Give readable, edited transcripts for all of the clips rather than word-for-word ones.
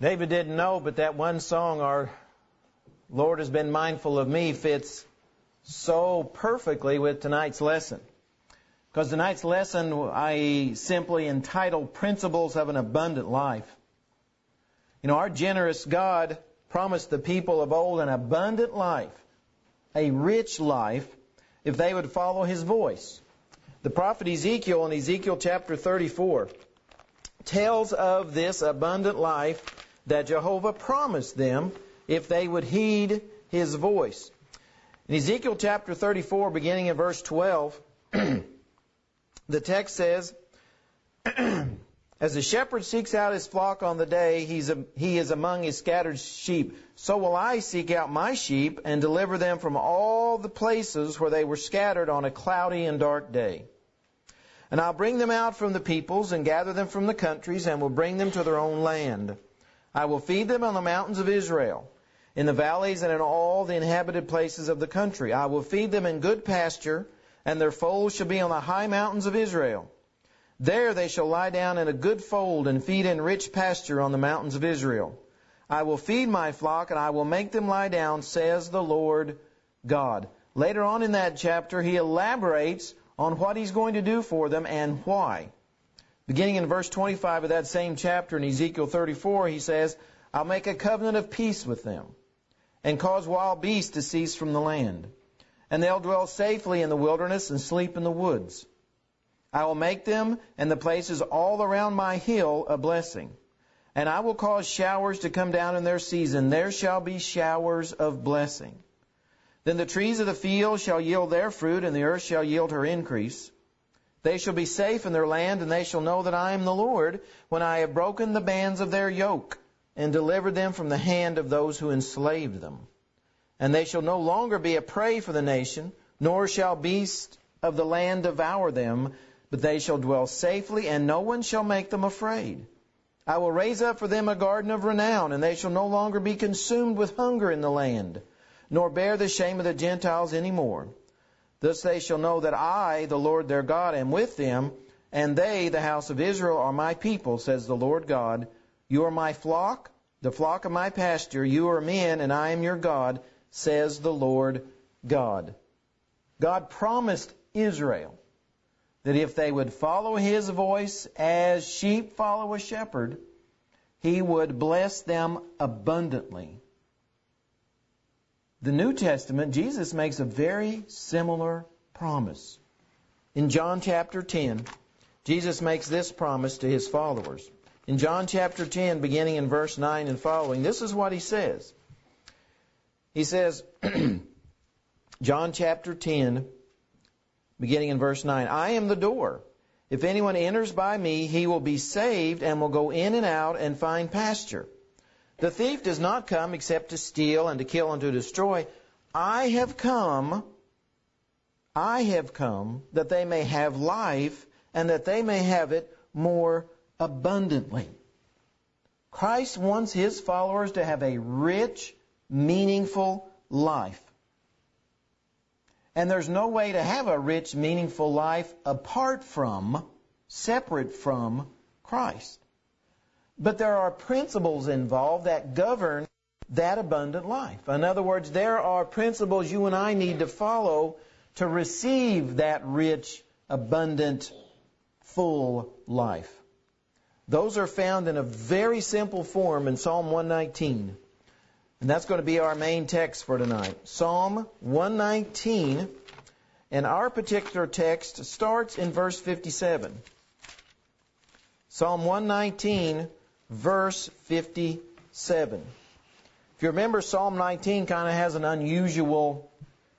David didn't know, but that one song, Our Lord Has Been Mindful of Me, fits so perfectly with tonight's lesson. Because tonight's lesson I simply entitled Principles of an Abundant Life. You know, our generous God promised the people of old an abundant life, a rich life, if they would follow His voice. The prophet Ezekiel in Ezekiel chapter 34 tells of this abundant life that Jehovah promised them if they would heed His voice. In Ezekiel chapter 34, beginning in verse 12, the text says, As the shepherd seeks out his flock on the day he is among his scattered sheep, so will I seek out my sheep and deliver them from all the places where they were scattered on a cloudy and dark day. And I'll bring them out from the peoples and gather them from the countries and will bring them to their own land. I will feed them on the mountains of Israel, in the valleys and in all the inhabited places of the country. I will feed them in good pasture, and their folds shall be on the high mountains of Israel. There they shall lie down in a good fold and feed in rich pasture on the mountains of Israel. I will feed my flock, and I will make them lie down, says the Lord God. Later on in that chapter, he elaborates on what he's going to do for them and why. Beginning in verse 25 of that same chapter in Ezekiel 34, he says, I'll make a covenant of peace with them and cause wild beasts to cease from the land. And they'll dwell safely in the wilderness and sleep in the woods. I will make them and the places all around my hill a blessing. And I will cause showers to come down in their season. There shall be showers of blessing. Then the trees of the field shall yield their fruit, and the earth shall yield her increase. They shall be safe in their land, and they shall know that I am the Lord, when I have broken the bands of their yoke, and delivered them from the hand of those who enslaved them. And they shall no longer be a prey for the nation, nor shall beasts of the land devour them, but they shall dwell safely, and no one shall make them afraid. I will raise up for them a garden of renown, and they shall no longer be consumed with hunger in the land, nor bear the shame of the Gentiles any more. Thus they shall know that I, the Lord their God, am with them, and they, the house of Israel, are my people, says the Lord God. You are my flock, the flock of my pasture. You are men, and I am your God, says the Lord God. God promised Israel that if they would follow His voice as sheep follow a shepherd, He would bless them abundantly. The New Testament, Jesus makes a very similar promise. In John chapter 10, Jesus makes this promise to His followers. In John chapter 10, beginning in verse 9 and following, this is what He says. He says, John chapter 10, beginning in verse 9, I am the door. If anyone enters by me, he will be saved and will go in and out and find pasture. The thief does not come except to steal and to kill and to destroy. I have come that they may have life and that they may have it more abundantly. Christ wants His followers to have a rich, meaningful life. And there's no way to have a rich, meaningful life separate from Christ. But there are principles involved that govern that abundant life. In other words, there are principles you and I need to follow to receive that rich, abundant, full life. Those are found in a very simple form in Psalm 119. And that's going to be our main text for tonight. Psalm 119, and our particular text starts in verse 57. Psalm 119, verse 57. If you remember, Psalm 19 kind of has an unusual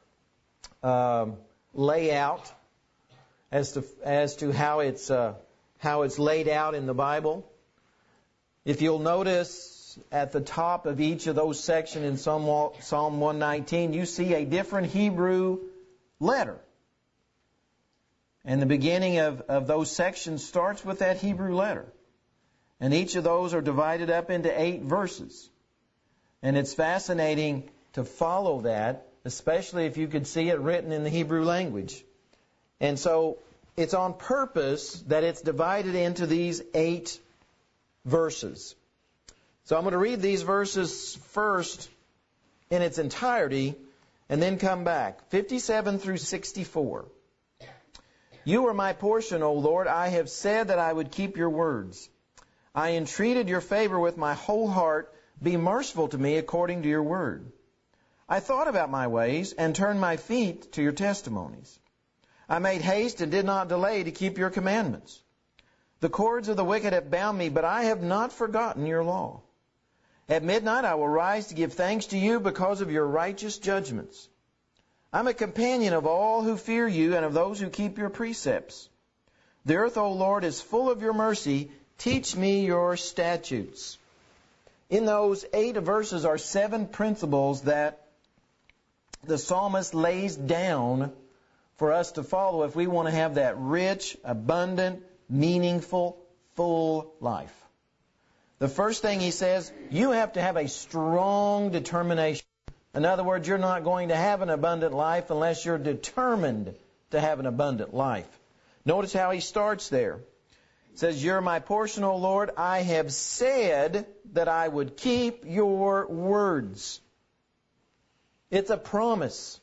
layout as to how it's laid out in the Bible. If you'll notice at the top of each of those sections in Psalm 119, you see a different Hebrew letter. And the beginning of those sections starts with that Hebrew letter. And each of those are divided up into 8 verses. And it's fascinating to follow that, especially if you could see it written in the Hebrew language. And so it's on purpose that it's divided into these 8 verses. So I'm going to read these verses first in its entirety and then come back. 57 through 64. You are my portion, O Lord. I have said that I would keep your words. I entreated your favor with my whole heart. Be merciful to me according to your word. I thought about my ways and turned my feet to your testimonies. I made haste and did not delay to keep your commandments. The cords of the wicked have bound me, but I have not forgotten your law. At midnight I will rise to give thanks to you because of your righteous judgments. I'm a companion of all who fear you and of those who keep your precepts. The earth, O Lord, is full of your mercy. Teach me your statutes. In those 8 verses are 7 principles that the psalmist lays down for us to follow if we want to have that rich, abundant, meaningful, full life. The first thing he says, you have to have a strong determination. In other words, you're not going to have an abundant life unless you're determined to have an abundant life. Notice how he starts there. It says, you're my portion, O Lord. I have said that I would keep your words. It's a promise.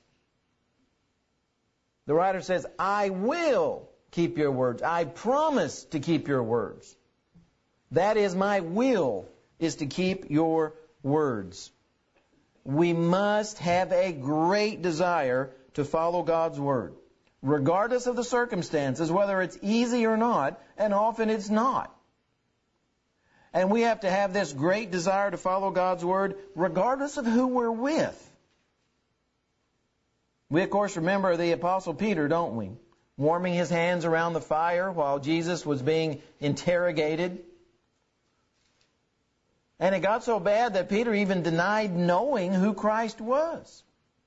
The writer says, I will keep your words. I promise to keep your words. That is my will, is to keep your words. We must have a great desire to follow God's word, regardless of the circumstances, whether it's easy or not, and often it's not. And we have to have this great desire to follow God's word, regardless of who we're with. We, of course, remember the Apostle Peter, don't we? Warming his hands around the fire while Jesus was being interrogated. And it got so bad that Peter even denied knowing who Christ was.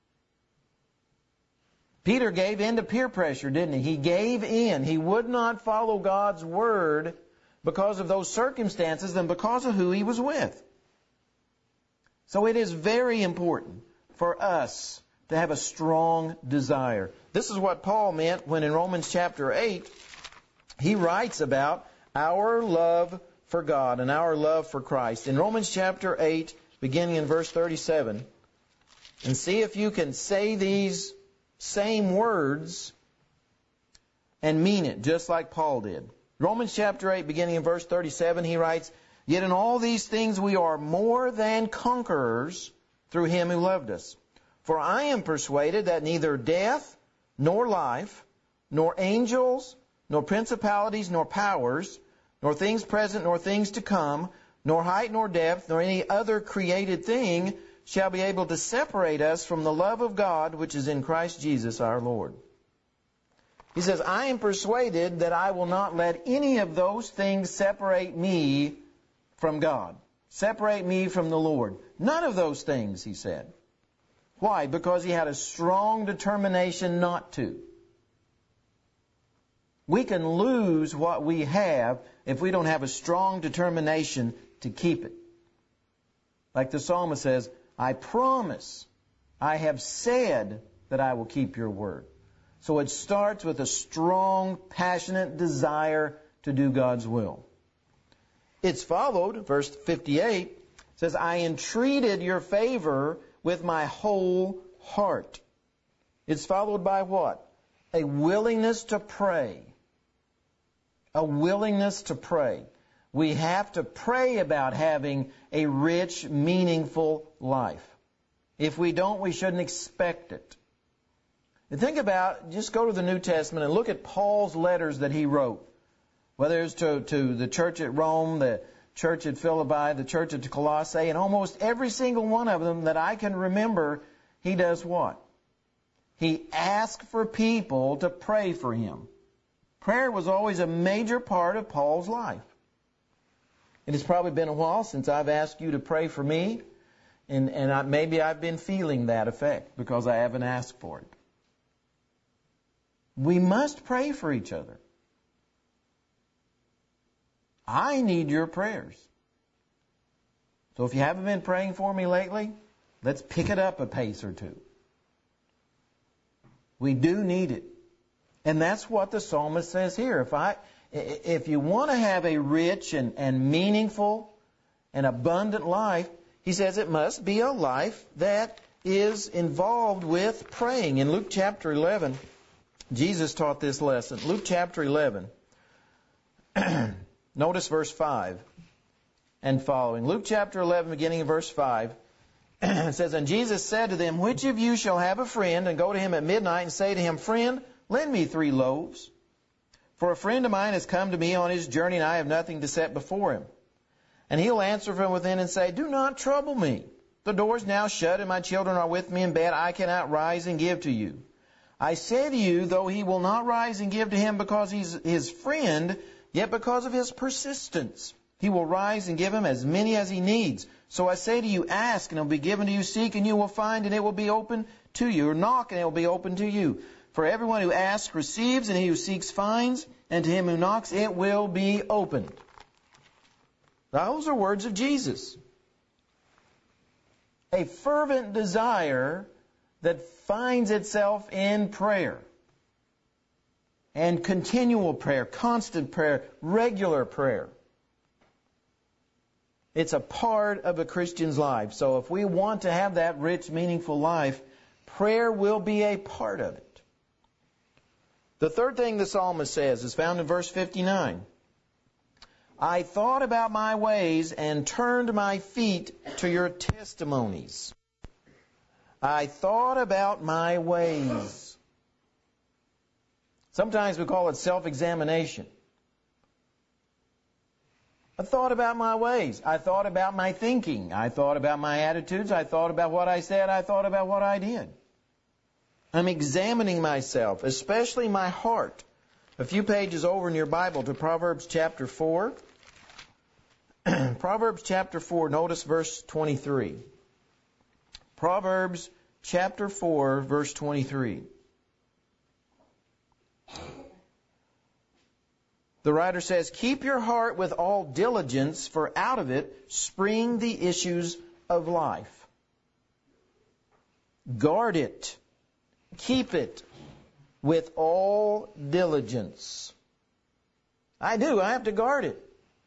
Peter gave in to peer pressure, didn't he? He gave in. He would not follow God's word because of those circumstances and because of who he was with. So it is very important for us to have a strong desire. This is what Paul meant when in Romans chapter 8, he writes about our love for God and our love for Christ. In Romans chapter 8, beginning in verse 37, and see if you can say these same words and mean it, just like Paul did. Romans chapter 8, beginning in verse 37, he writes, yet in all these things we are more than conquerors through him who loved us. For I am persuaded that neither death, nor life, nor angels, nor principalities, nor powers, nor things present, nor things to come, nor height, nor depth, nor any other created thing shall be able to separate us from the love of God which is in Christ Jesus our Lord. He says, I am persuaded that I will not let any of those things separate me from God, separate me from the Lord. None of those things, he said. Why? Because he had a strong determination not to. We can lose what we have if we don't have a strong determination to keep it. Like the psalmist says, I promise, I have said that I will keep your word. So it starts with a strong, passionate desire to do God's will. It's followed, verse 58, says, I entreated your favor with my whole heart. It's followed by what? A willingness to pray. A willingness to pray. We have to pray about having a rich, meaningful life. If we don't, we shouldn't expect it. And think about, just go to the New Testament and look at Paul's letters that he wrote. Whether it's to the church at Rome, the church at Philippi, the church at Colossae, and almost every single one of them that I can remember, he does what? He asks for people to pray for him. Prayer was always a major part of Paul's life. It has probably been a while since I've asked you to pray for me, and maybe I've been feeling that effect because I haven't asked for it. We must pray for each other. I need your prayers. So if you haven't been praying for me lately, let's pick it up a pace or two. We do need it. And that's what the psalmist says here. If you want to have a rich and meaningful an abundant life, he says it must be a life that is involved with praying. In Luke chapter 11, Jesus taught this lesson. Luke chapter 11, notice verse 5 and following. Luke chapter 11, beginning in verse 5, it says, And Jesus said to them, Which of you shall have a friend, and go to him at midnight, and say to him, Friend, lend me 3 loaves. For a friend of mine has come to me on his journey, and I have nothing to set before him. And he'll answer from within and say, Do not trouble me. The door is now shut, and my children are with me in bed. I cannot rise and give to you. I say to you, though he will not rise and give to him because he's his friend, yet because of his persistence, he will rise and give him as many as he needs. So I say to you, ask, and it will be given to you. Seek, and you will find, and it will be open to you. Or knock, and it will be open to you. For everyone who asks receives, and he who seeks finds, and to him who knocks it will be opened. Those are words of Jesus. A fervent desire that finds itself in prayer. And continual prayer, constant prayer, regular prayer. It's a part of a Christian's life. So if we want to have that rich, meaningful life, prayer will be a part of it. The third thing the psalmist says is found in verse 59. I thought about my ways and turned my feet to your testimonies. I thought about my ways. Sometimes we call it self-examination. I thought about my ways. I thought about my thinking. I thought about my attitudes. I thought about what I said. I thought about what I did. I'm examining myself, especially my heart. A few pages over in your Bible to Proverbs chapter 4. Proverbs chapter 4, notice verse 23. Proverbs chapter 4, verse 23. The writer says, Keep your heart with all diligence, for out of it spring the issues of life. Guard it. Keep it with all diligence. I do. I have to guard it.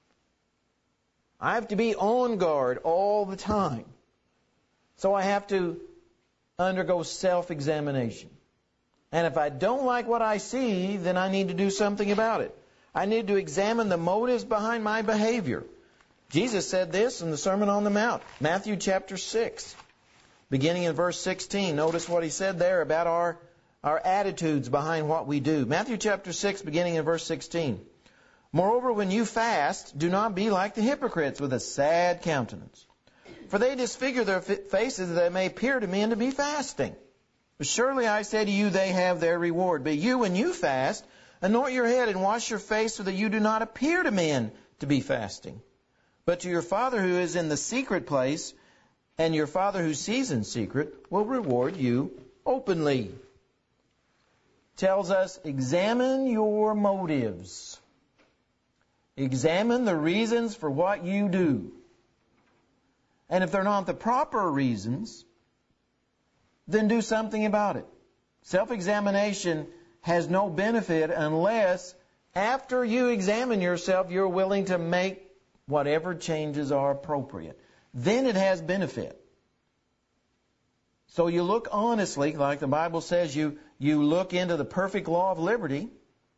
I have to be on guard all the time. So I have to undergo self-examination. And if I don't like what I see, then I need to do something about it. I need to examine the motives behind my behavior. Jesus said this in the Sermon on the Mount, Matthew chapter 6, beginning in verse 16. Notice what he said there about our attitudes behind what we do. Matthew chapter 6, beginning in verse 16. Moreover, when you fast, do not be like the hypocrites with a sad countenance. For they disfigure their faces that they may appear to men to be fasting. But surely I say to you, they have their reward. But you, when you fast, anoint your head and wash your face so that you do not appear to men to be fasting, but to your Father who is in the secret place, and your Father who sees in secret will reward you openly. Tells us, examine your motives. Examine the reasons for what you do. And if they're not the proper reasons, then do something about it. Self-examination has no benefit unless, after you examine yourself, you're willing to make whatever changes are appropriate. Then it has benefit. So you look honestly, like the Bible says, you look into the perfect law of liberty,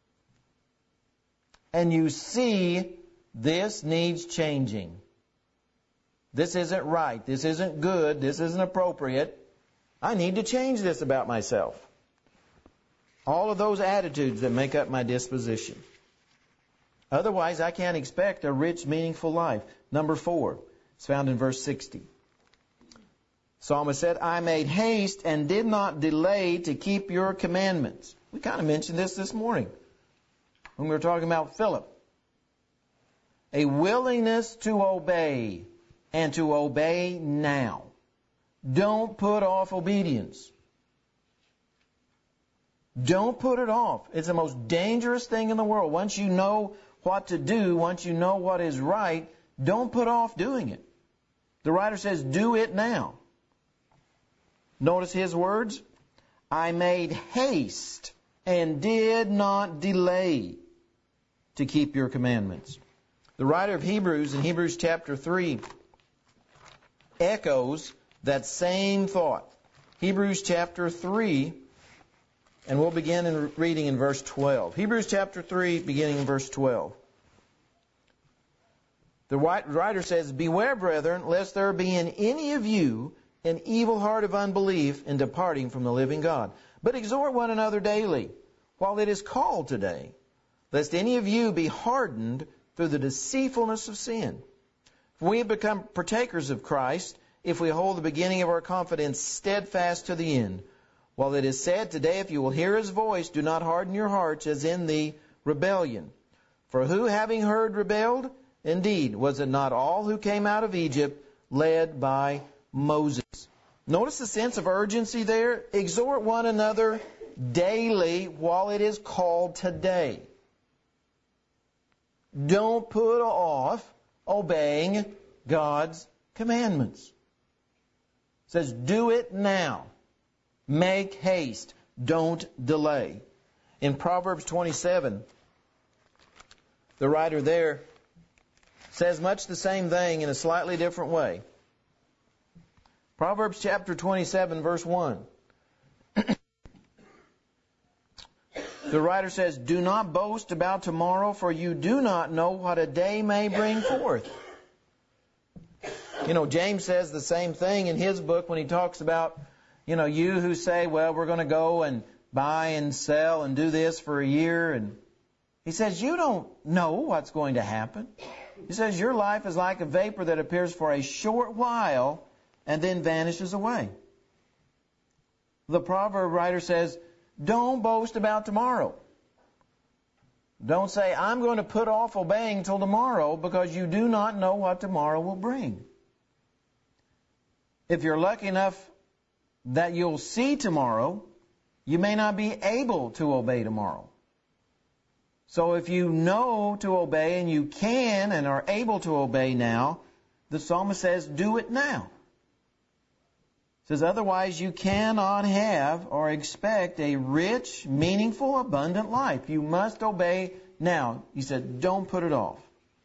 and you see this needs changing. This isn't right. This isn't good. This isn't appropriate. I need to change this about myself. All of those attitudes that make up my disposition. Otherwise, I can't expect a rich, meaningful life. Number 4, it's found in verse 60. Psalmist said, I made haste and did not delay to keep your commandments. We kind of mentioned this morning when we were talking about Philip. A willingness to obey, and to obey now. Don't put off obedience. Don't put it off. It's the most dangerous thing in the world. Once you know what to do, once you know what is right, don't put off doing it. The writer says, do it now. Notice his words. I made haste and did not delay to keep your commandments. The writer of Hebrews, in Hebrews chapter 3, echoes that same thought. Hebrews chapter 3, and we'll begin in reading in verse 12. Hebrews chapter 3, beginning in verse 12. The writer says, "Beware, brethren, lest there be in any of you an evil heart of unbelief in departing from the living God. But exhort one another daily, while it is called today, lest any of you be hardened through the deceitfulness of sin. For we have become partakers of Christ, if we hold the beginning of our confidence steadfast to the end. While it is said, today, if you will hear His voice, do not harden your hearts as in the rebellion. For who, having heard, rebelled? Indeed, was it not all who came out of Egypt led by Moses?" Notice the sense of urgency there. Exhort one another daily while it is called today. Don't put off obeying God's commandments. It says, do it now. Make haste. Don't delay. In Proverbs 27, the writer there says much the same thing in a slightly different way. Proverbs chapter 27, verse 1. The writer says, "Do not boast about tomorrow, for you do not know what a day may bring forth." You know, James says the same thing in his book when he talks about, you who say, well, we're going to go and buy and sell and do this for a year. And he says, you don't know what's going to happen. He says, your life is like a vapor that appears for a short while and then vanishes away. The proverb writer says, don't boast about tomorrow. Don't say, I'm going to put off obeying till tomorrow, because you do not know what tomorrow will bring. If you're lucky enough that you'll see tomorrow, you may not be able to obey tomorrow. So if you know to obey and you can and are able to obey now, the psalmist says, do it now. It says, otherwise you cannot have or expect a rich, meaningful, abundant life. You must obey now. He said, don't put it off.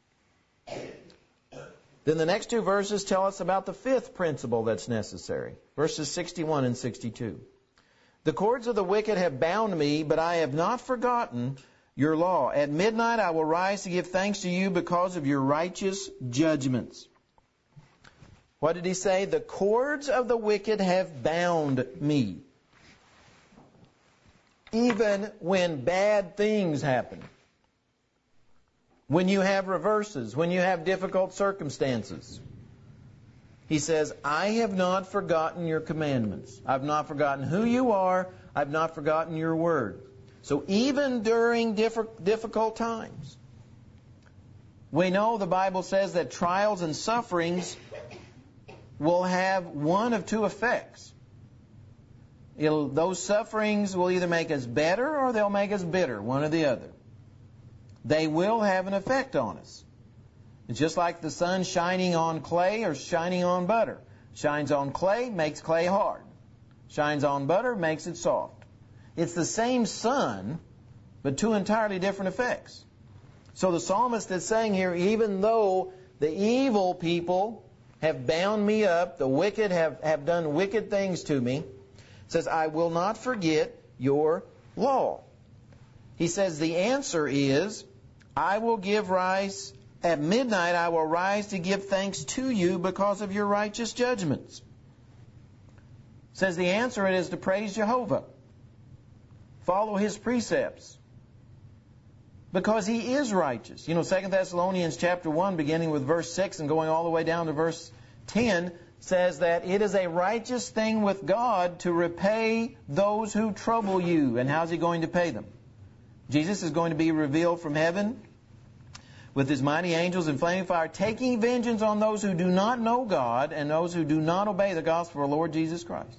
Then the next two verses tell us about the fifth principle that's necessary. Verses 61 and 62. The cords of the wicked have bound me, but I have not forgotten your law. At midnight I will rise to give thanks to you because of your righteous judgments. What did he say? The cords of the wicked have bound me. Even when bad things happen. When you have reverses, when you have difficult circumstances. He says, I have not forgotten your commandments. I've not forgotten who you are. I've not forgotten your word. So even during difficult times, we know the Bible says that trials and sufferings will have one of two effects. Those sufferings will either make us better or they'll make us bitter, one or the other. They will have an effect on us. It's just like the sun shining on clay or shining on butter. Shines on clay, makes clay hard. Shines on butter, makes it soft. It's the same sun, but two entirely different effects. So the psalmist is saying here, even though the evil people have bound me up, the wicked have done wicked things to me, says, I will not forget your law. He says the answer is, I will give rise, at midnight I will rise to give thanks to you because of your righteous judgments. Says the answer is to praise Jehovah. Follow His precepts. Because He is righteous. 2 Thessalonians chapter 1, beginning with verse 6 and going all the way down to verse 10, says that it is a righteous thing with God to repay those who trouble you. And how's He going to pay them? Jesus is going to be revealed from heaven with His mighty angels in flaming fire, taking vengeance on those who do not know God and those who do not obey the gospel of our Lord Jesus Christ.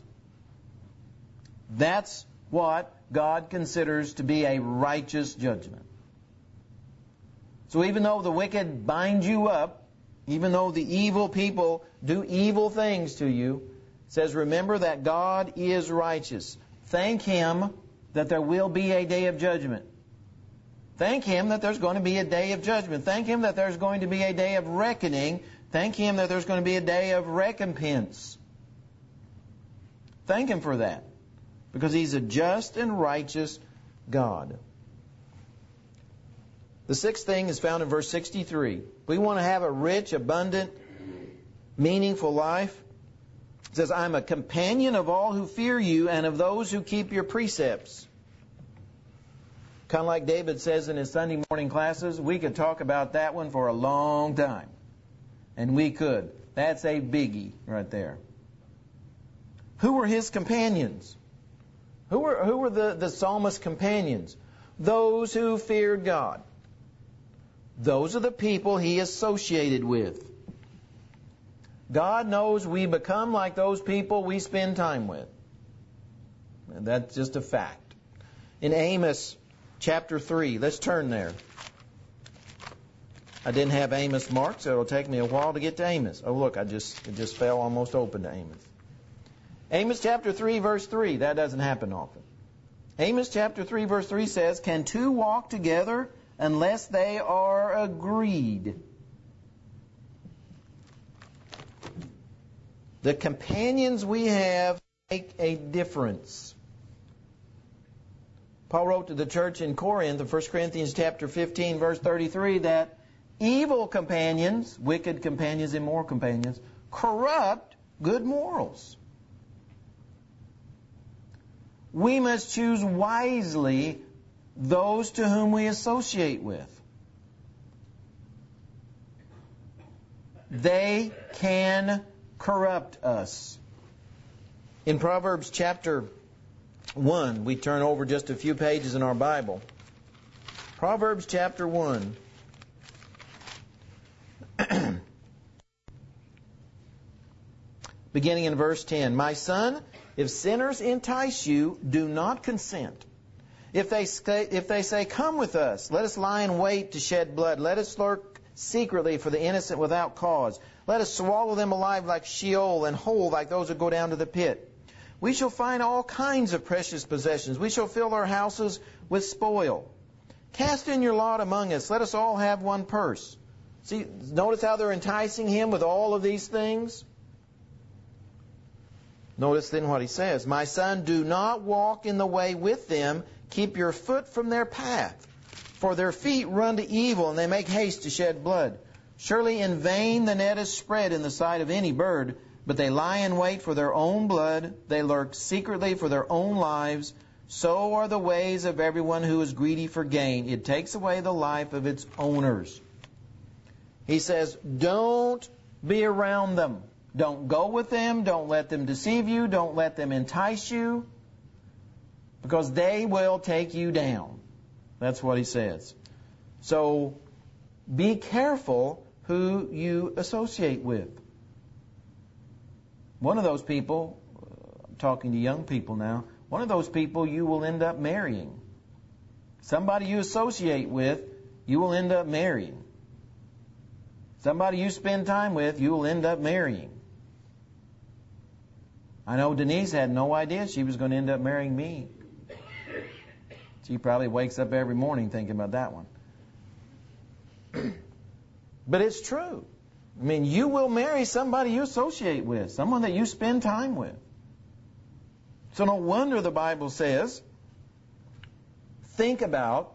That's what God considers to be a righteous judgment. So even though the wicked bind you up, even though the evil people do evil things to you, it says, remember that God is righteous. Thank Him that there will be a day of judgment. Thank Him that there's going to be a day of judgment. Thank Him that there's going to be a day of reckoning. Thank Him that there's going to be a day of recompense. Thank Him for that, because He's a just and righteous God. The sixth thing is found in verse 63. We want to have a rich, abundant, meaningful life. It says, I'm a companion of all who fear you and of those who keep your precepts. Kind of like David says in his Sunday morning classes, we could talk about that one for a long time. And we could. That's a biggie right there. Who were his companions? Who were the psalmist's companions? Those who feared God. Those are the people he associated with. God knows we become like those people we spend time with. And that's just a fact. In Amos chapter 3, let's turn there. I didn't have Amos marked, so it'll take me a while to get to Amos. Oh, look, it just fell almost open to Amos. Amos chapter 3, verse 3. That doesn't happen often. Amos chapter 3, verse 3 says, can two walk together unless they are agreed? The companions we have make a difference. Paul wrote to the church in Corinth in 1 Corinthians chapter 15, verse 33, that evil companions, wicked companions, immoral companions, corrupt good morals. We must choose wisely those to whom we associate with. They can corrupt us. In Proverbs chapter 1, we turn over just a few pages in our Bible. Proverbs chapter 1. Beginning in verse 10. My son, if sinners entice you, do not consent. If they say, come with us, let us lie in wait to shed blood. Let us lurk secretly for the innocent without cause. Let us swallow them alive like Sheol and whole like those who go down to the pit. We shall find all kinds of precious possessions. We shall fill our houses with spoil. Cast in your lot among us. Let us all have one purse. See, notice how they're enticing him with all of these things? Notice then what he says. My son, do not walk in the way with them. Keep your foot from their path. For their feet run to evil, and they make haste to shed blood. Surely in vain the net is spread in the sight of any bird, but they lie in wait for their own blood. They lurk secretly for their own lives. So are the ways of everyone who is greedy for gain. It takes away the life of its owners. He says, don't be around them. Don't go with them. Don't let them deceive you. Don't let them entice you, because they will take you down. That's what he says. So be careful who you associate with. One of those people, I'm talking to young people now, one of those people you will end up marrying. Somebody you associate with, you will end up marrying. Somebody you spend time with, you will end up marrying. I know Denise had no idea she was going to end up marrying me. She probably wakes up every morning thinking about that one. But it's true. I mean, you will marry somebody you associate with, someone that you spend time with. So no wonder the Bible says, think about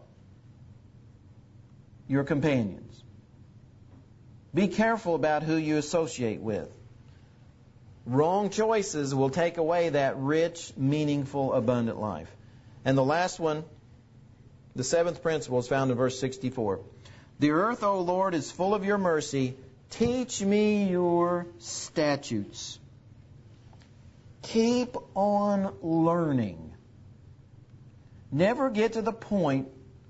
your companions. Be careful about who you associate with. Wrong choices will take away that rich, meaningful, abundant life. And the last one, the seventh principle, is found in verse 64. The earth, O Lord, is full of your mercy. Teach me your statutes. Keep on learning. Never get to the point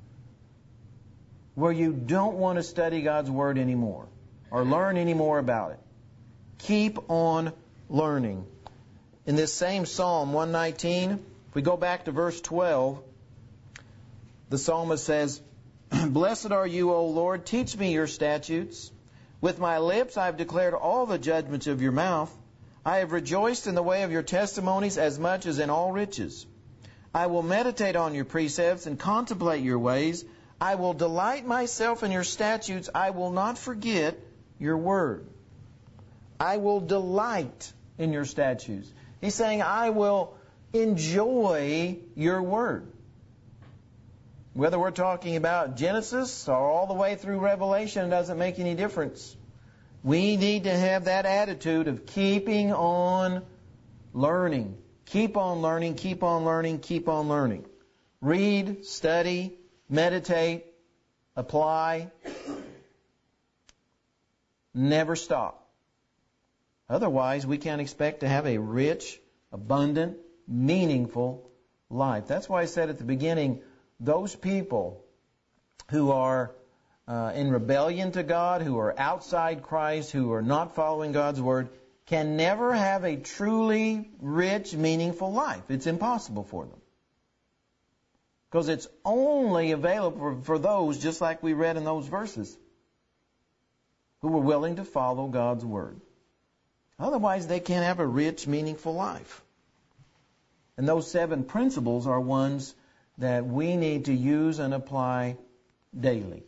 where you don't want to study God's Word anymore or learn any more about it. Keep on learning. In this same Psalm 119, if we go back to verse 12, the psalmist says, Blessed are you, O Lord, teach me your statutes. With my lips I have declared all the judgments of your mouth. I have rejoiced in the way of your testimonies as much as in all riches. I will meditate on your precepts and contemplate your ways. I will delight myself in your statutes. I will not forget your word. I will delight in your statutes. He's saying, I will enjoy your word. Whether we're talking about Genesis or all the way through Revelation, it doesn't make any difference. We need to have that attitude of keeping on learning. Keep on learning, keep on learning, keep on learning. Read, study, meditate, apply. Never stop. Otherwise, we can't expect to have a rich, abundant, meaningful life. That's why I said at the beginning, those people who are in rebellion to God, who are outside Christ, who are not following God's Word, can never have a truly rich, meaningful life. It's impossible for them. Because it's only available for those, just like we read in those verses, who were willing to follow God's Word. Otherwise, they can't have a rich, meaningful life. And those 7 principles are ones that we need to use and apply daily.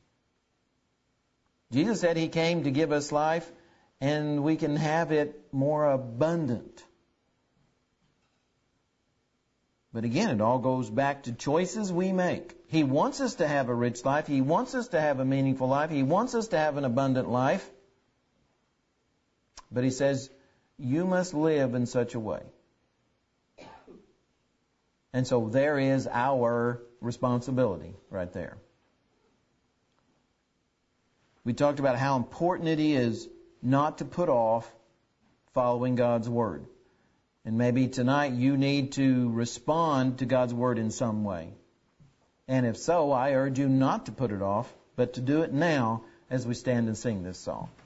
Jesus said He came to give us life, and we can have it more abundant. But again, it all goes back to choices we make. He wants us to have a rich life. He wants us to have a meaningful life. He wants us to have an abundant life. But He says, you must live in such a way. And so there is our responsibility right there. We talked about how important it is not to put off following God's Word. And maybe tonight you need to respond to God's Word in some way. And if so, I urge you not to put it off, but to do it now as we stand and sing this song.